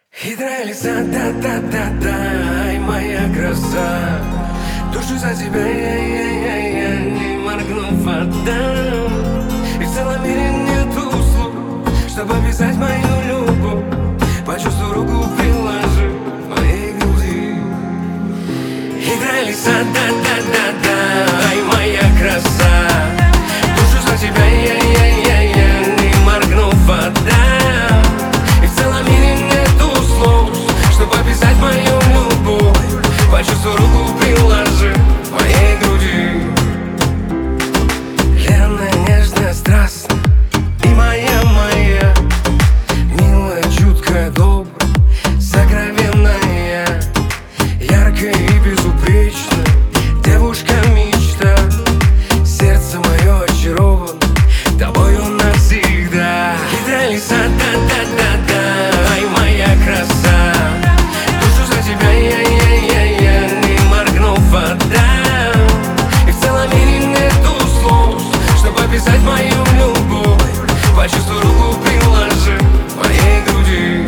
Хитрая лиса, да-да-да-да, ай, моя краса. Душу за тебя я не моргнув отдам. И в целом мире нету слов, чтобы описать мою любовь. Почувствуй, руку приложи к моей груди. Хитрая лиса, да-да-да-да, ай, моя краса. Душу за тебя я не моргнув отдам. И в целом мире нету слов, чтобы описать мою любовь. Почувствуй, руку приложи к моей груди. Ленная, нежная, страстная и моя, милая, чуткая, добрая, сокровенная, яркая и безупречная девушка-мечта. Сердце мое очаровано тобою навсегда. Хитрая лиса, да-да-да-да, ай, моя краса. Душу за тебя я не моргнув отдам. И в целом мире нету слов, чтобы описать мою любовь. Почувствуй, руку приложи к моей груди.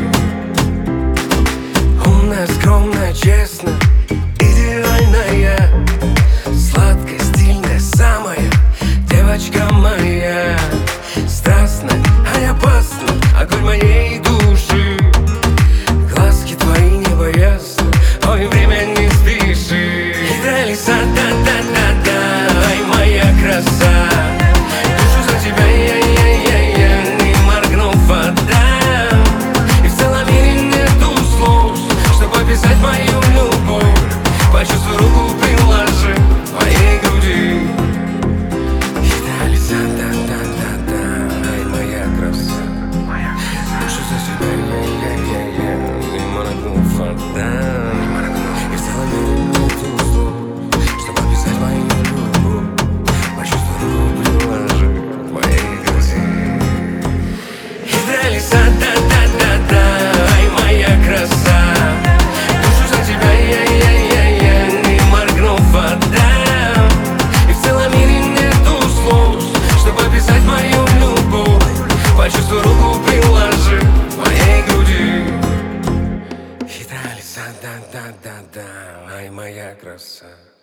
Умная, скромная, честная, идеальная, сладкая, стильная, самая девочка моя. Страстная, ай, опасная, огонь моей души. Глазки твои не боятся, ой, время не спеши. Хитрая лиса, да-да-да-да, ай, моя краса. Душу за тебя я не моргнув отдам. И в целом мире нету слов, чтобы описать мою любовь. Почувствуй, руку приложи к моей груди. Хитрая лиса, да-да-да-да, ай, моя краса. Душу за тебя я не моргнув отдам. И в целом мире нету слов, чтобы описать мою любовь. Почувствуй, руку приложи к моей груди. Хитрая лиса, да-да-да-да, ай, моя краса. Душу за тебя я не моргнув отдам. И в целом мире нету слов, чтобы описать мою любовь. Почувствуй, руку приложи к моей груди. Хитрая лиса, да-да-да-да, ай, моя краса.